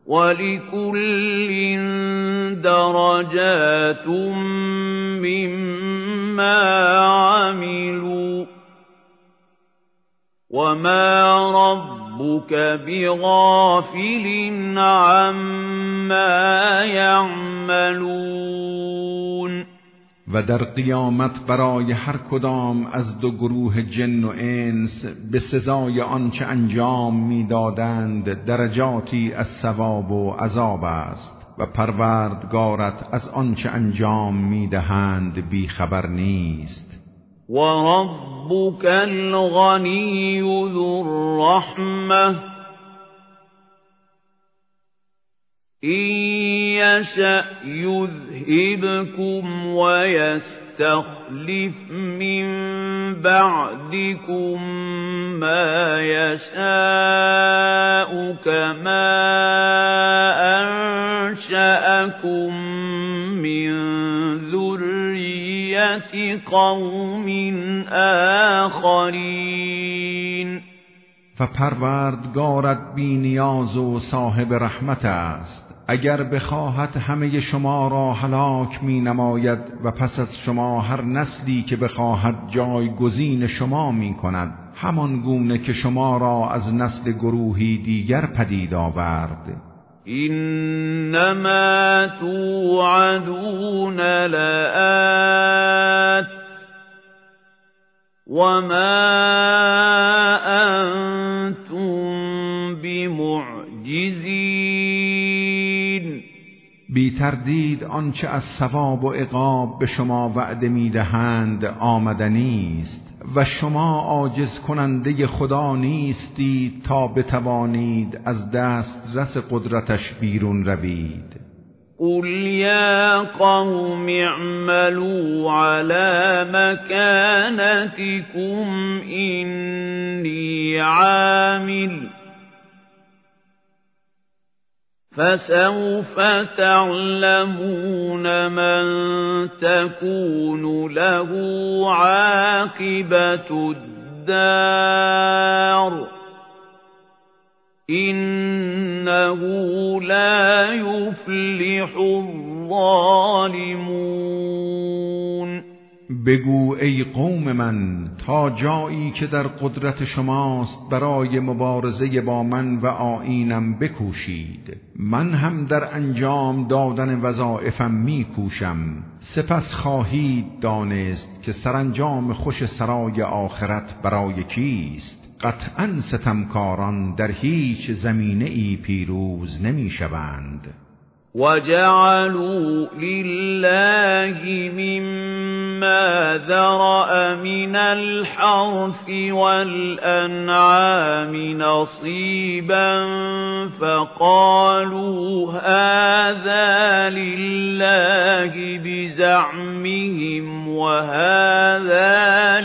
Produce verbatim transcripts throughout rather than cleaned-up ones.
وَلِكُلٍّ دَرَجَاتٌ مِّمَّا عَمِلُوا وَمَا رَبُّكَ بِغَافِلٍ عَمَّا يَعْمَلُونَ. و در قیامت برای هر کدام از دو گروه جن و انس به سزای آنچه انجام می‌دادند درجاتی از ثواب و عذاب است و پروردگارت از آنچه انجام می‌دهند بی خبر نیست. و ربک الغنی ذو الرحمه إن يشأ يذهبكم ويستخلف من بعدكم ما يشاء كما أنشأكم من ذرية قوم آخرین. و پروردگارت بی نیاز و صاحب رحمت است. اگر بخواهد همه شما را هلاک می نماید و پس از شما هر نسلی که بخواهد جایگزین شما می کند، همان گونه که شما را از نسل گروهی دیگر پدید آورد. انما توعدون لآت وما انتم بمعجزین. بی تردید آنچه از ثواب و عقاب به شما وعده میدهند آمدنی است و شما عاجز کننده خدا نیستید تا بتوانید از دست رس قدرتش بیرون روید. قل یا قوم اعملوا على مكانتكم إني عامل فسوف تعلمون من تكون له عاقبة الدار إنه لا يفلح الظالمون. بگو ای قوم من، تا جایی که در قدرت شماست برای مبارزه با من و آیینم بکوشید. من هم در انجام دادن وظایفم میکوشم. سپس خواهید دانست که سرانجام خوش سرای آخرت برای کیست. قطعاً ستمکاران در هیچ زمینه ای پیروز نمی شوند. وَجَعَلُوا لِلَّهِ مِمَّا ذَرَأَ مِنَ الْحَرْثِ وَالْأَنْعَامِ نَصِيبًا فَقَالُوا هَذَا لِلَّهِ بِزَعْمِهِمْ وَهَذَا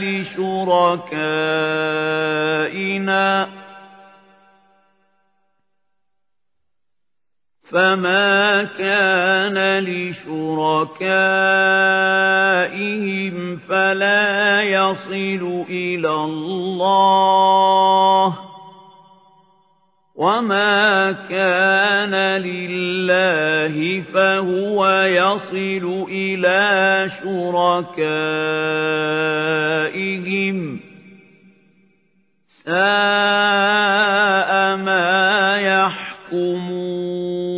لِشُرَكَائِنَا فما كان لشركائهم فلا يصل إلى الله وما كان لله فهو يصل إلى شركائهم ساء ما يحكمون.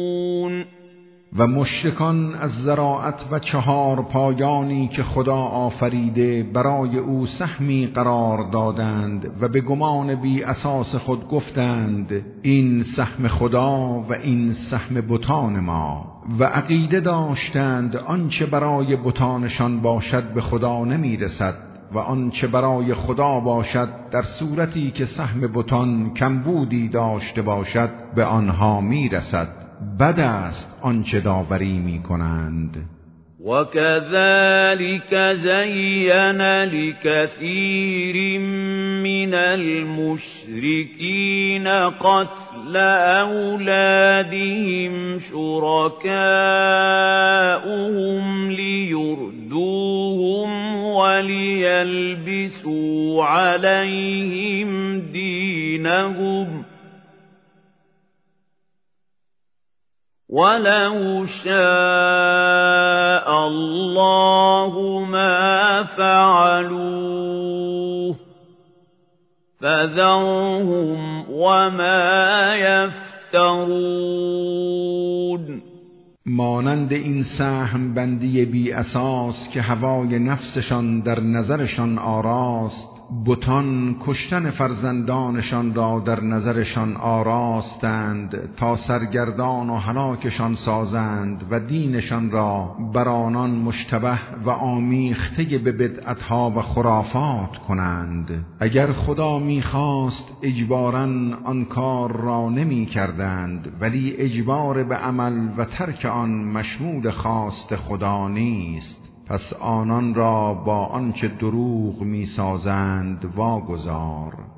و مشرکان از زراعت و چهار پایانی که خدا آفریده برای او سهمی قرار دادند و به گمان بی اساس خود گفتند این سهم خدا و این سهم بتان ما، و عقیده داشتند آنچه برای بتانشان باشد به خدا نمی رسد و آنچه برای خدا باشد در صورتی که سهم بتان کمبودی داشته باشد به آنها می رسد. بد است آنچه داوری می کنند. وَكَذَلِكَ زَيَّنَ لِكَثِيرٍ مِّنَ الْمُشْرِكِينَ قَتْلَ أَوْلَادِهِمْ شُرَكَاؤُهُمْ لِيُرْدُوهُمْ وَلِيَلْبِسُوا عَلَيْهِمْ دِينَهُمْ ولو شاء الله ما فعلوه فذرهم وما یفترون. مانند این سهم بندی بی اساس که هوای نفسشان در نظرشان آراست، بتان کشتن فرزندانشان را در نظرشان آراستند تا سرگردان و هلاکشان سازند و دینشان را بر آنان مشتبه و آمیخته به بدعتها و خرافات کنند. اگر خدا می‌خواست اجباراً آن کار را نمی کردند، ولی اجبار به عمل و ترک آن مشمول خواست خدا نیست. پس آنان را با آنچه دروغ می‌سازند واگذار.